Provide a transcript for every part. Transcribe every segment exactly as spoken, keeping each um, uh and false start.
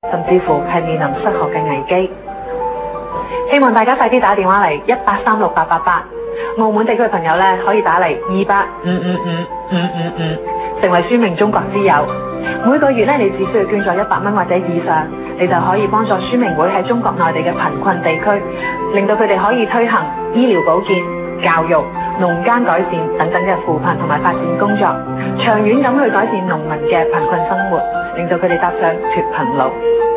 甚至乎係面臨失學嘅危機。希望大家快啲打電話嚟一八三六八八八，澳門地區嘅朋友咧可以打嚟二八五五五五五五，成為書名中國之友。每個月咧，你只需要捐助一百蚊或者以上，你就可以幫助書明會喺中國內地嘅貧困地區，令到佢哋可以推行醫療保健、教育、農耕改善等等嘅扶貧同埋發展工作，長遠咁去改善農民嘅貧困生活，令到佢哋踏上脫貧路。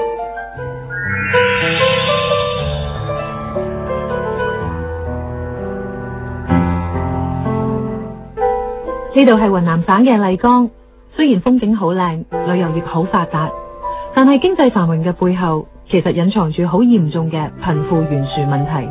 呢度係雲南省嘅麗江，雖然風景好靚，旅遊業好發達，但係經濟繁榮嘅背後，其實隱藏住好嚴重嘅貧富懸殊問題。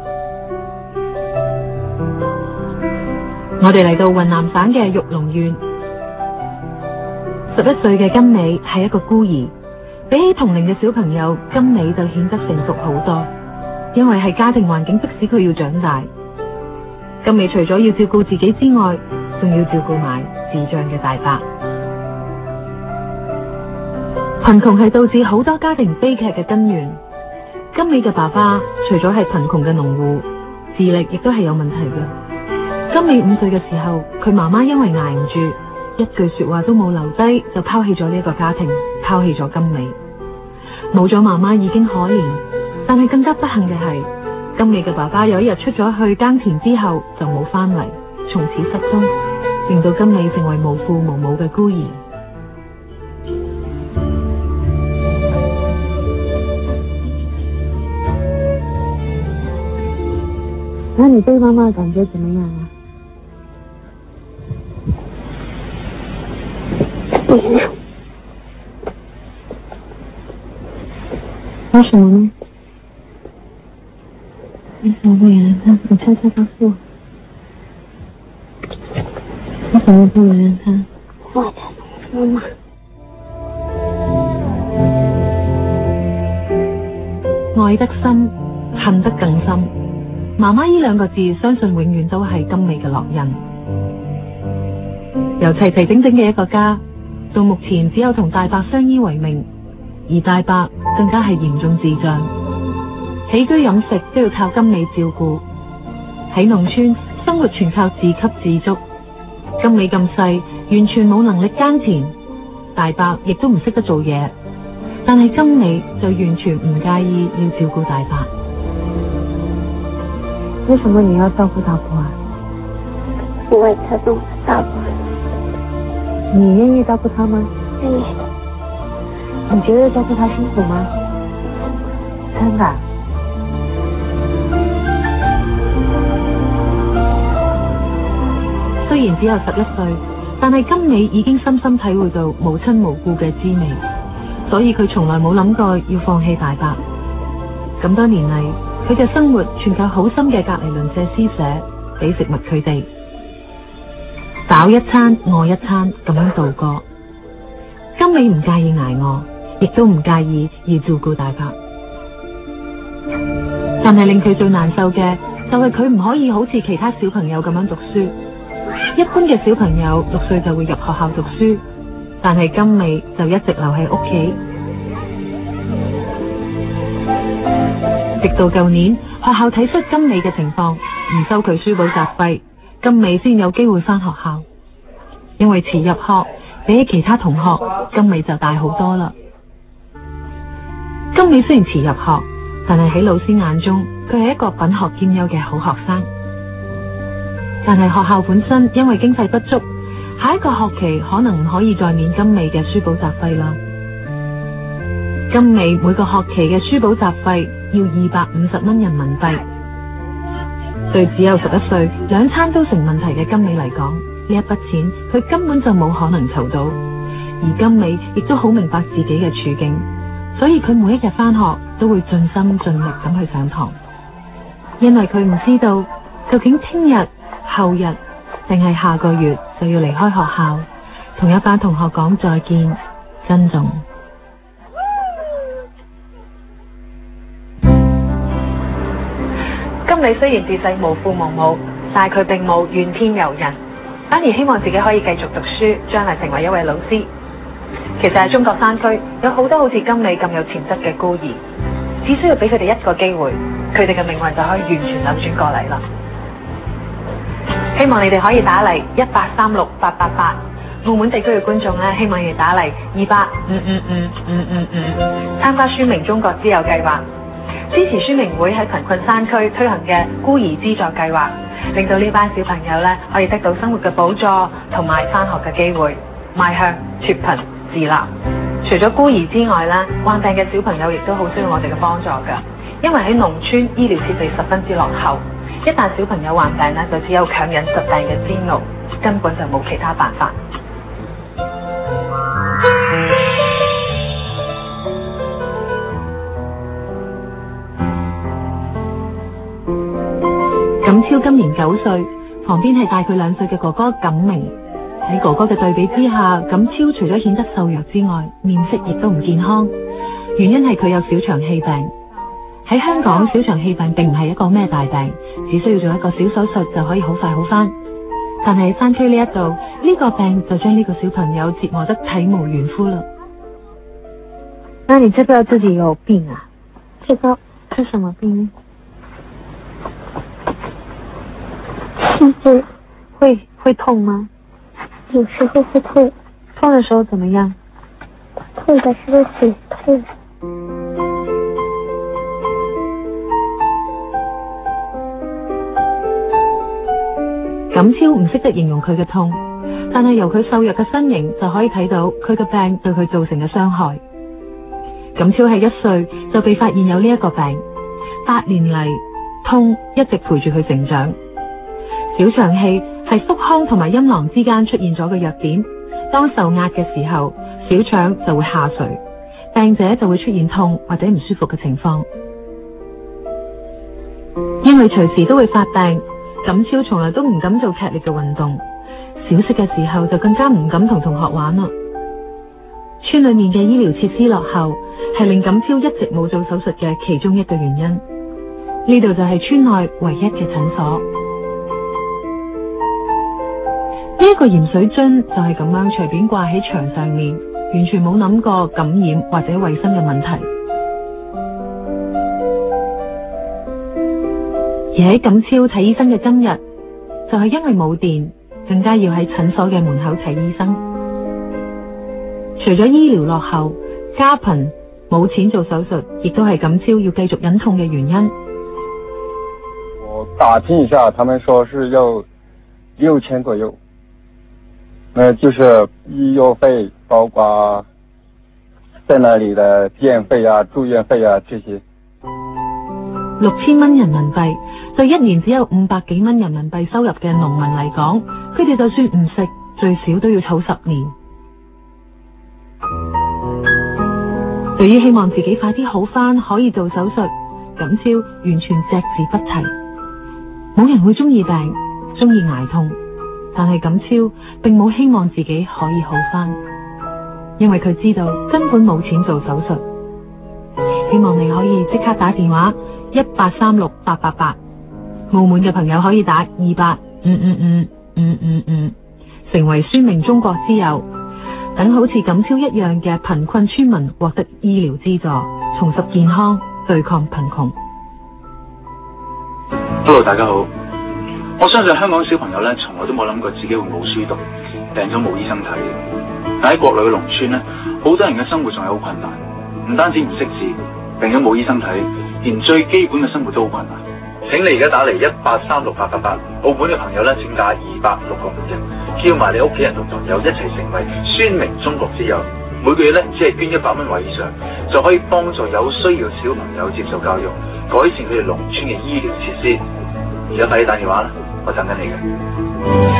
我哋嚟到雲南省嘅玉龍縣，十一歲嘅金美係一個孤兒，比起同齡嘅小朋友，金美就顯得成熟好多，因為係家庭環境迫使佢要長大。金美除咗要照顧自己之外，仲要照顧埋智障嘅大伯。貧窮係導致好多家庭悲劇嘅根源。金美嘅爸爸除咗係貧窮嘅農戶，智力亦都係有問題嘅。金美五歲嘅時候，佢媽媽因為捱唔住，一句說話都冇留低，就拋棄咗呢一個家庭，拋棄咗金美。冇咗媽媽已經可憐，但係更加不幸嘅係，金美嘅爸爸有一日出咗去耕田之後就冇翻嚟，從此失蹤，令到金美成為無父無母嘅孤兒。 那你對媽媽感覺怎麼樣啊？為什麼呢？為什麼不原諒他？你悄悄告訴我。為什麼不原諒他？我愛他，媽媽。 愛得深，恨得更深。媽媽呢兩個字，相信永遠都係金美嘅烙印。由齊齊整整嘅一個家，到目前只有同大伯相依為命，而大伯更加係嚴重智障，起居飲食都要靠金美照顧。喺農村生活全靠自給自足，金美咁細，完全冇能力耕田，大伯亦都唔識得做嘢，但係金美就完全唔介意要照顧大伯。 為什麼你要照顧大伯啊？ 因為他是我的大伯。 你願意照顧他嗎？ 願意。 你覺得照顧他辛苦嗎？真的。 雖然只有十一歲，但係金美已經深深體會到無親無故嘅滋味，所以佢從來冇諗過要放棄大伯。咁多年嚟，佢嘅生活全靠好心嘅隔離鄰舍施捨，俾食物佢哋，飽一餐餓一餐咁樣度過。金美唔介意捱餓，亦都唔介意要照顧大伯。但係令佢最難受嘅就係佢唔可以好似其他小朋友咁樣讀書。一般嘅小朋友六歲就會入學校讀書，但係金美就一直留喺屋企。直到舊年學校睇出金美嘅情況，唔收佢書簿雜費，金美先有機會返學校。因為遲入學，比起其他同學，金美就大好多啦。金美雖然遲入學，但係喺老師眼中，佢係一個品學兼優嘅好學生。但係學校本身因為經費不足，下一個學期可能唔可以再免金美嘅書簿雜費啦。金美每個學期嘅書簿雜費要二百五十蚊人民幣，對只有十一歲兩餐都成問題嘅金美嚟講，呢一筆錢佢根本就冇可能籌到。而金美亦都好明白自己嘅處境，所以佢每一日返學都會盡心盡力咁去上堂，因為佢唔知道究竟聽日、後日定係下個月就要離開學校，同一班同學講再見、珍重。金美雖然自細無父無母，但係佢並冇怨天尤人，反而希望自己可以繼續讀書，將來成為一位老師。 其實喺中國山區有好多好似金美咁有潛質嘅孤兒，只需要俾佢哋一個機會，佢哋嘅命運就可以完全扭轉過嚟啦。希望你哋可以打嚟一八三六八八八，澳門地區嘅觀眾咧，希望你哋打嚟二八五五五五五五，參加宣明中國之友計劃，支持宣明會喺貧困山區推行嘅孤兒資助計劃，令到呢班小朋友咧可以得到生活嘅補助同埋返學嘅機會，邁向脫貧自立。除咗孤兒之外咧，患病嘅小朋友亦都好需要我哋嘅幫助㗎，因為喺農村醫療設備十分之落後，一旦小朋友患病咧，就只有強忍疾病嘅煎熬，根本就冇其他辦法。錦超今年九歲，旁邊係大佢兩歲嘅哥哥錦明。喺哥哥嘅對比之下，錦超除咗顯得瘦弱之外，面色亦都唔健康。原因係佢有小腸氣病。喺香港，小腸氣病並唔係一個咩大病，只需要做一個小手術就可以好快好返。但係喺山區呢一度，呢個病就將呢個小朋友折磨得體無完膚啦。 那你知不知道自己有病啊？ 知道。 是什麼病？ 是是會會痛嗎？ 有時候會痛。 痛的時候怎麼樣？ 痛的時候很痛。 錦超唔識得形容佢嘅痛，但係由佢瘦弱嘅身形就可以睇到佢嘅病對佢造成嘅傷害。錦超係一歲就被發現有呢一個病，八年嚟痛一直陪住佢成長。小腸氣係腹腔同埋陰囊之間出現咗嘅弱點，當受壓嘅時候，小腸就會下垂，病者就會出現痛或者唔舒服嘅情況。因為隨時都會發病，錦超從來都唔敢做劇烈嘅運動，小息嘅時候就更加唔敢同同學玩啦。村裏面嘅醫療設施落後，係令錦超一直冇做手術嘅其中一個原因。呢度就係村內唯一嘅診所。呢一個鹽水樽就係咁樣隨便掛喺牆上面，完全冇諗過感染或者衛生嘅問題。而喺錦超睇醫生嘅今日，就係因為冇電，更加要喺診所嘅門口睇醫生。除咗醫療落後，家貧冇錢做手術，亦都係錦超要繼續忍痛嘅原因。 我打聽一下，他們說是要六千左右，那就是醫藥費，包括在那裡的電費啊、住院費啊這些。 六千蚊人民幣，對一年只有五百幾蚊人民幣收入嘅農民嚟講，佢哋就算唔食，最少都要儲十年。對於希望自己快啲好返，可以做手術，錦超完全隻字不提。冇人會中意病，中意捱痛，但係錦超並冇希望自己可以好返，因為佢知道根本冇錢做手術。希望你可以即刻打電話一八三六八八八，澳門嘅朋友可以打二八五五五五五五，成為宣明中國之友，等好似錦超一樣嘅貧困村民獲得醫療資助，重拾健康，對抗貧窮。 Hello， 大家好。我相信香港小朋友咧，從來都冇諗過自己會冇書讀，病咗冇醫生睇。但喺國內嘅農村咧，好多人嘅生活仲係好困難，唔單止唔識字，病咗冇醫生睇，連最基本嘅生活都好困難。請你而家打嚟一八三六八八八，澳門嘅朋友咧，請打二八六個五一，叫埋你屋企人同朋友一齊成為宣明中國之友。每個月咧只係捐一百蚊或以上，就可以幫助有需要小朋友接受教育，改善佢哋農村嘅醫療設施。而家快啲打電話啦，我等緊你嘅。